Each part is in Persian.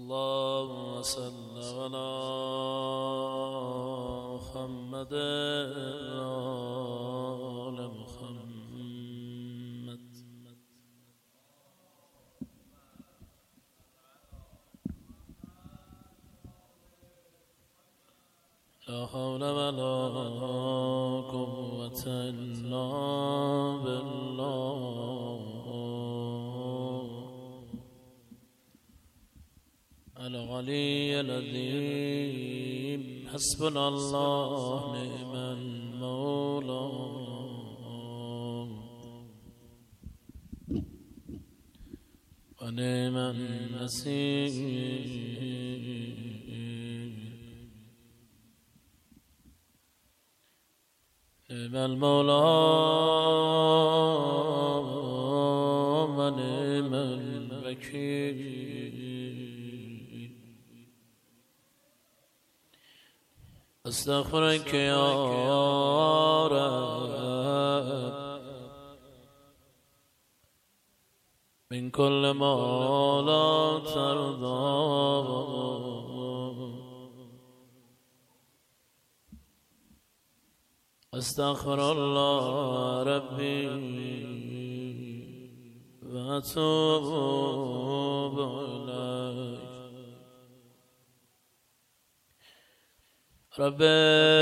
اللهم صل على محمد وآل محمد. لا حول ولا قوة إلا بالله العلي العظيم. حسبنا الله نعم المولى ونعم النصير. نعم المولى ونعم الوكيل. استغفرك يا رب من كل ما لا ترضى. استغفر الله ربي واتوب إليه. ربي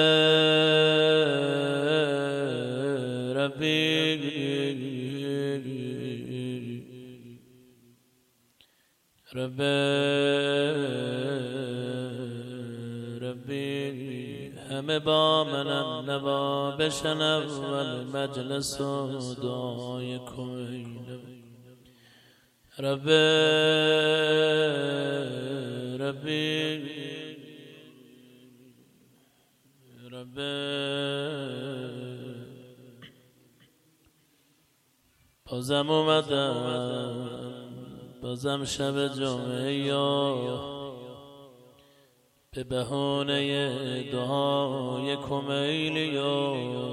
همه با منم نوا بشنو والمجلس دعای کنیم. ربی بازم اومدم، بازم شب جمعه یا به بهانه دعای کمیل یا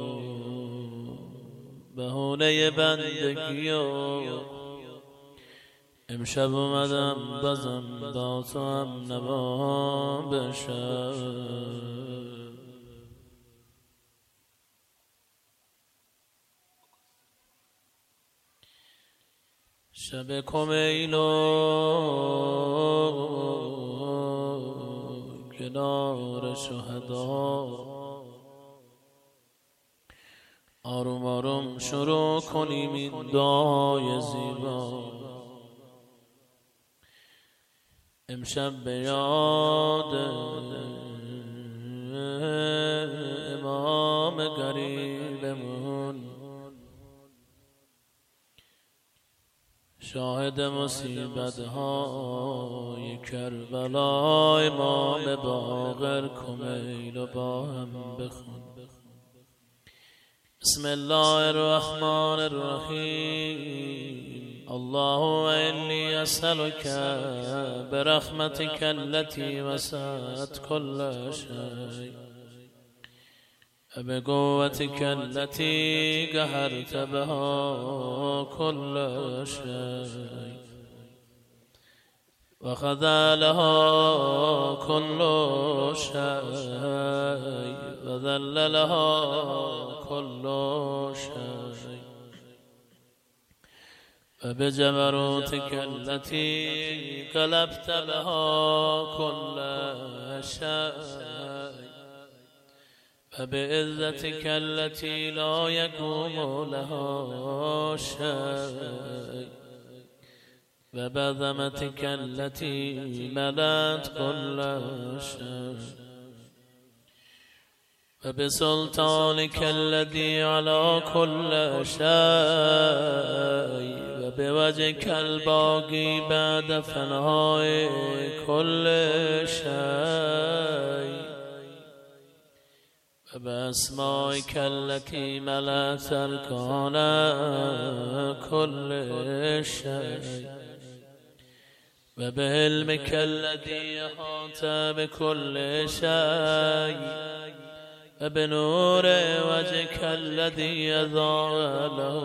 بهانه بندگی یا امشب اومدم بازم با تو هم نوا بشم. شب کمیل و کنار شهدا آروم آروم شروع کنیم این دعای زیبا. امشب به یاد امام غریبمون شاهد مصیبت های کربلا امام باقر کمیل و با هم بخون. بسم الله الرحمن الرحیم. اللهم انی اسألک برحمتک التي وسعت كل شيء بقوتك التي قهرت بها كل شيء وخذلها كل شيء وذللها كل شيء وبجبروتك التي قلبت بها كل شيء وبعزتك التي لا يقوم لها شيء وبعظمتك التي ملأت كل شيء وبسلطانك الذي على كل شيء وبوجهك الباقي بعد فناء كل شيء وبأسمائك التي ملأت أركان كل شيء وبعلمك الذي أحاط بكل شيء وبنور وجهك الذي يضاء له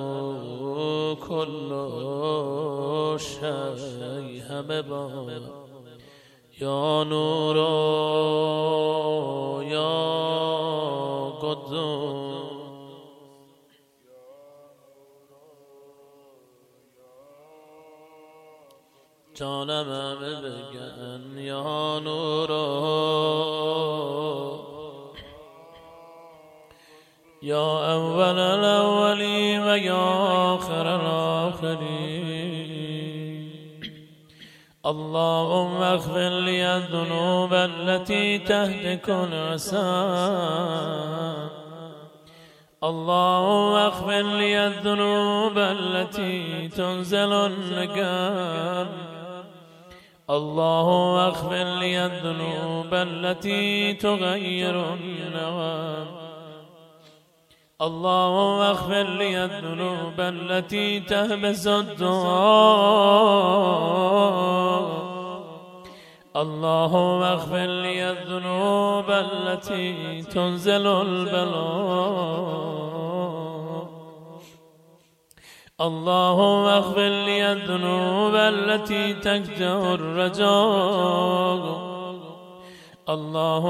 كل شيء. همه با يا نور يا قدوس جانم بگن یا نور يا أول الأولين ويا آخر الآخرين اللهم اغفر لي الذنوب التي تهلك العصام اللهم اغفر لي الذنوب التي تنزل النقام اللهم اغفر لي الذنوب التي تغير النوام اللهم اغفر لي الذنوب التي تهبس الدعاء اللهم اغفر لي الذنوب التي تنزل البلاء اللهم اغفر لي الذنوب التي تكجأ الرجاء اللهم